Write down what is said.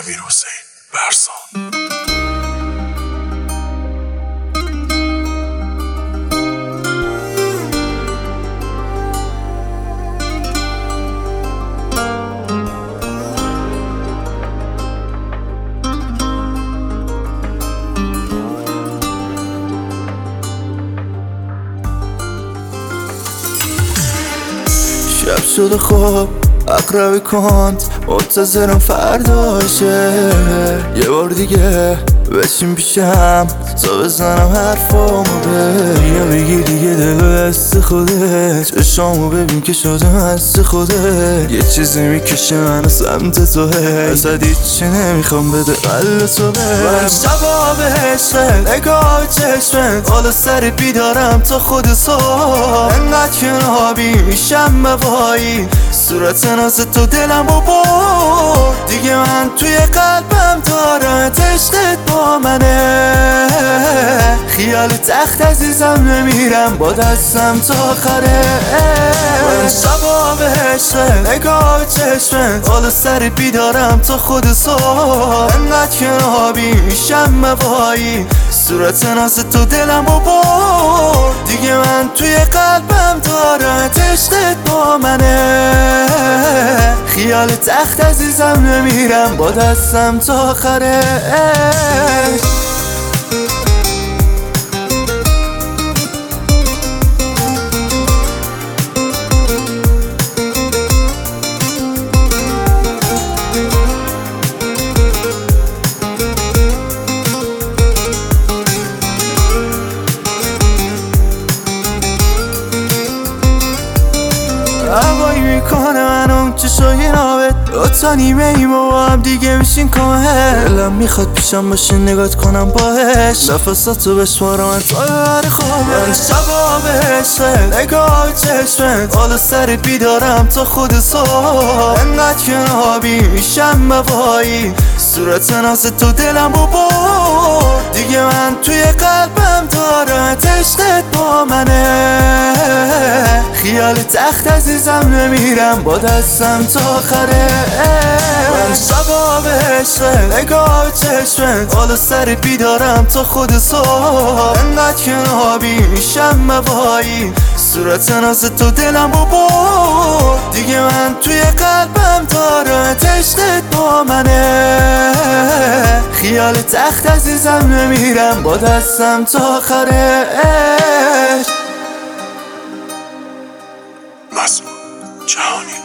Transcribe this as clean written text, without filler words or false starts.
امیرحسین برسان. شب شده خواب اقربی کند منتظرم فرداشه یه بار دیگه بشین پیشم تا بزنم حرفامو بگی دیگه دل بست خوده چشامو ببین که شده مست خوده یه چیزی میکشه منو سمت توه ازت هیچی نمیخوام بده قلب تو من شبا به عشقت نگاه چشمت حالا سر بیدارم تا خود صبح انقدر که نابی میشم موایی صورت ناز تو دلمو برد دیگه من توی قلبم دارم عشقت با منه خیال تخت عزیزم نمیرم با دستم تا آخره من شبا به عشقت نگاه چشمت حالا سر بیدارم تا خود صبح انقدر که نابی میشم موایی صورت ناز تو دلمو برد دیگه من توی قلبم دارم عشقت با منه خیال تخت عزیزم نمیرم با دستم تا آخره هوایی میکنه منم چشای نابت دوتا نیمه ایم و با هم دیگه میشین کامل دلم میخواد پیشم باشه نگات کنم باهش نفساتو بشمارم من تا ببر خوابه من شبا به عشقت نگاه چشمت حالا سر بیدارم تا خود صبح انقدر که نابی میشم موایی صورت ناز تو دلمو برد دیگه من توی قلبم دارم عشقت با منه خیال تخت عزیزم نمیرم با دستم تا آخره من شبا به عشقت نگاه چشمت حالا سر بیدارم تا خود صبح انقدر که نابی میشم موایی صورت ناز تو دلمو برد دیگه من توی قلبم دارم عشقت با منه خیال تخت عزیزم نمیرم با دستم تا آخره مسعود جهانی.